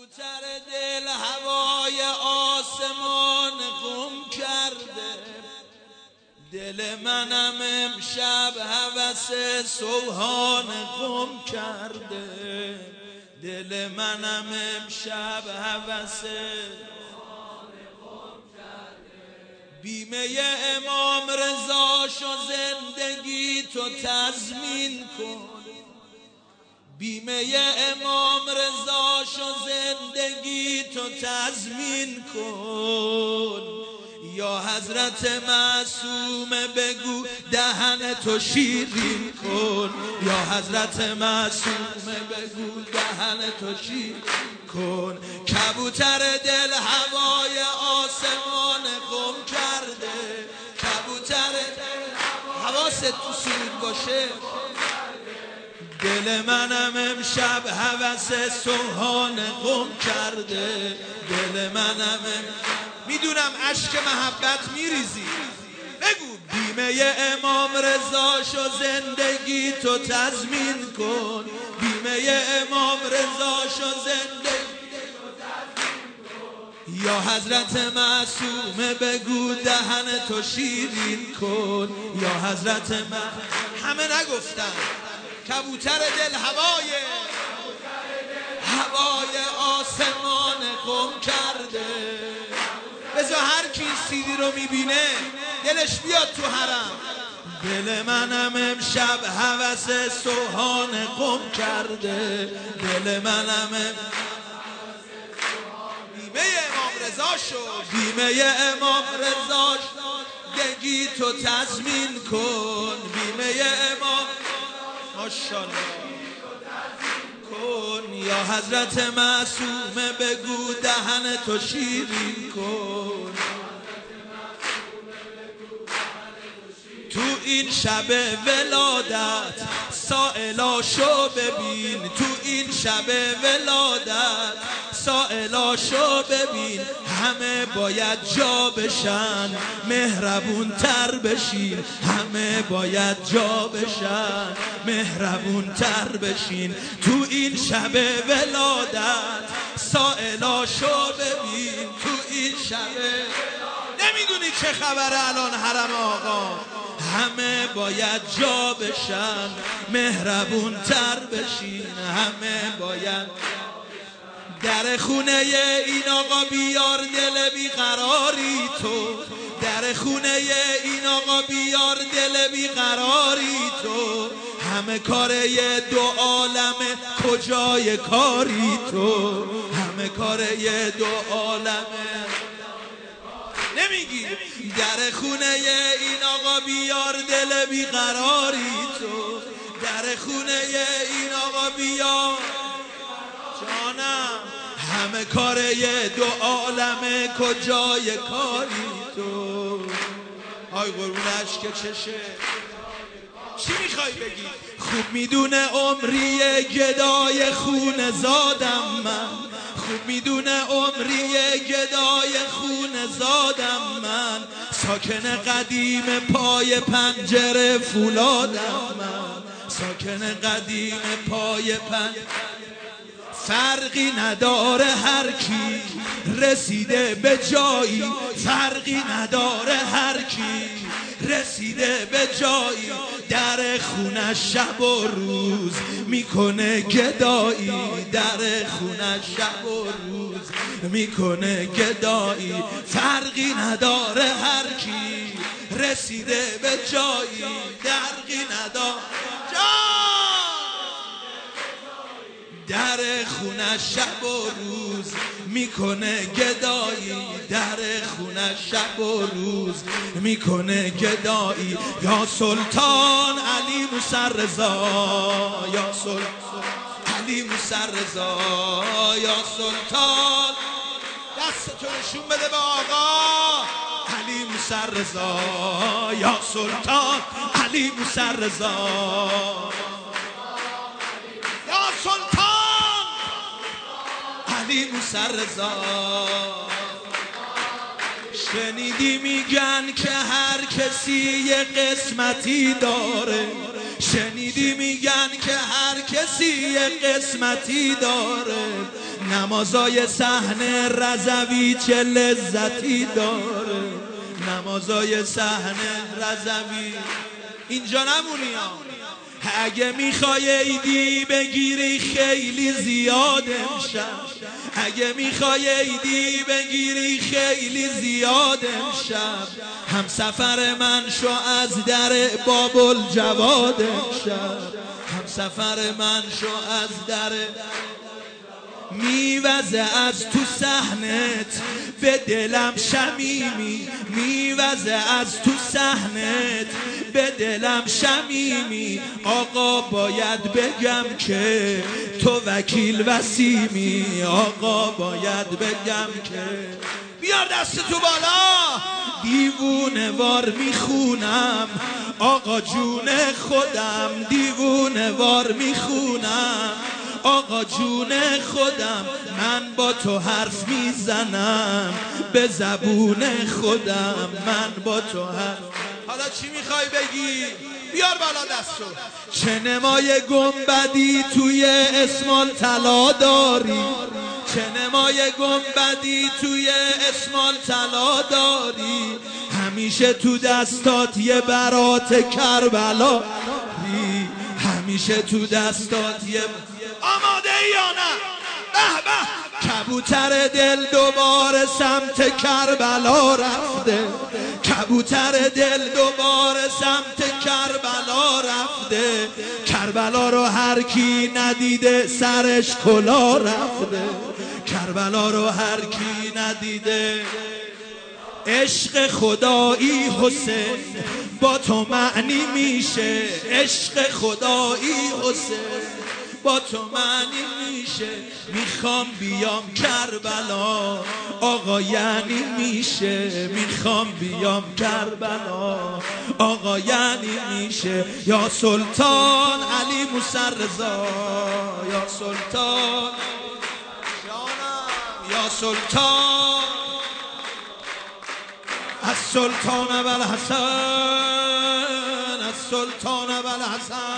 کبوتر دل هوای آسمان گم کرده، دل منم امشب هوس سوهان گم کرده، دل منم امشب هوس بیمه امام رضا شو زندگی تو تضمین کن، بیمه امام رضا شو زندگی تو تضمین کن. یا حضرت معصوم بگو دهن تو شیرین کن، یا حضرت معصوم بگو دهن تو شیرین کن. کبوتر دل هوای آسمان گم کرده، کبوتر حواست تو سرود باشه. دل منم امشب هوس سوهان گم کرده، دل منم میدونم اشک محبت میریزی، بگو بیمه امام رضا شو زندگی تو تضمین کن، بیمه امام رضا شو زندگی تو تضمین کن. یا حضرت معصومه بگو دهن تو شیرین کن، یا حضرت همه نگفتن کبوتر دل هوای آسمان گم کرده. بذار هر کی سیدی رو میبینه دلش بیاد تو حرم. دل منم امشب هوس سوهان گم کرده، دل منم بیمه امام رضا شو، بیمه امام رضا زندگی تو تضمین کن، بیمه امام ماشاءالله کن. یا حضرت معصومه بگو دهن تو شیرین کن. تو این شب ولادت سائلاشو ببین، تو این شب ولادت سائلاشو ببین. همه باید جا بشن مهربون تر بشین، همه باید جا بشن مهربون تر بشین. تو این شب ولادت سائلاشو ببین، تو این شب نمیدونی چه خبره الان حرم آقا. همه باید جا بشن مهربون تر بشین، همه باید در خونه این آقا بیار دل بیقراری تو، در خونه این آقا بیار دل بیقراری تو. همه کاره دو عالمه کجای کاری تو، همه کاره دو عالمه نمیگی. در خونه این آقا بیار دل بیقراری تو، در خونه این آقا بیار جانم. همه کاره دو عالمه کجای کاری تو. آی قربون اشک چشه چی میخوای بگی؟ خوب میدونه عمری گدای خون زادم من، خوب میدونه عمری گدای خون زادم من. ساکن قدیم پای پنجره فولادم من، ساکن قدیم پای پنجره. فرقی نداره هر کی رسیده به جایی، فرقی نداره هر کی رسیده به جایی. در خونه شب و روز میکنه گدایی، در خونه شب و روز میکنه گدایی. فرقی نداره هر کی رسیده به جایی، فرقی نداره در خونه شب و روز میکنه گدایی، در خونه شب و روز میکنه گدایی. یا سلطان علی موسی رضا، یا سلطان علی موسی رضا، یا سلطان دستتو نشون بده به آقا علی موسی رضا، یا سلطان علی موسی رضا، یا سلطان علی موسی رضا. شنیدی میگن که هر کسی یه قسمتی داره، شنیدی میگن که هر کسی یه قسمتی داره. نمازای صحنه رضوی چه لذتی داره، نمازای صحنه رضوی. اینجا نمونی ها، اگه میخوای عیدی بگیری خیلی زیاد امشب، اگه میخوای عیدی بگیری خیلی زیاد امشب، هم سفر من شو از در باب‌الجواد امشب، هم سفر من شو از در میوزه از تو صحنت به دلم شمیمی، میوزه از تو صحنت به دلم شمیمی. آقا باید بگم که تو وکیل وسیمی، آقا باید بگم که بیار دست تو بالا. دیوونه وار میخونم آقا جون خودم، دیوونه وار میخونم آقا جون خودم. من با تو حرف میزنم به زبون خودم، من با تو حرف. حالا چی میخوای بگی؟ بیار بالا دستو. چه نمای گنبدی توی اسمال طلا داری، چه نمای گنبدی توی اسمال طلا داری، همیشه تو دستات یه برات کربلا، همیشه تو دستات یه. آماده ای یا نه؟ به به. کبوتر دل دوباره سمت کربلا رفته، کبوتر دل دوباره سمت کربلا رفته، کربلا رو هر کی ندیده سرش کلا رفته، کربلا رو هر کی ندیده. عشق خدایی حسین با تو معنی میشه، عشق خدایی حسین با تو معنی میشه. میخوام بیام کربلا آقا یعنی میشه، میخوام بیام کربلا آقا یعنی میشه. یا سلطان علی موسی رضا، یا سلطان جانم، یا سلطان السلطان ابوالحسن، السلطان ابوالحسن.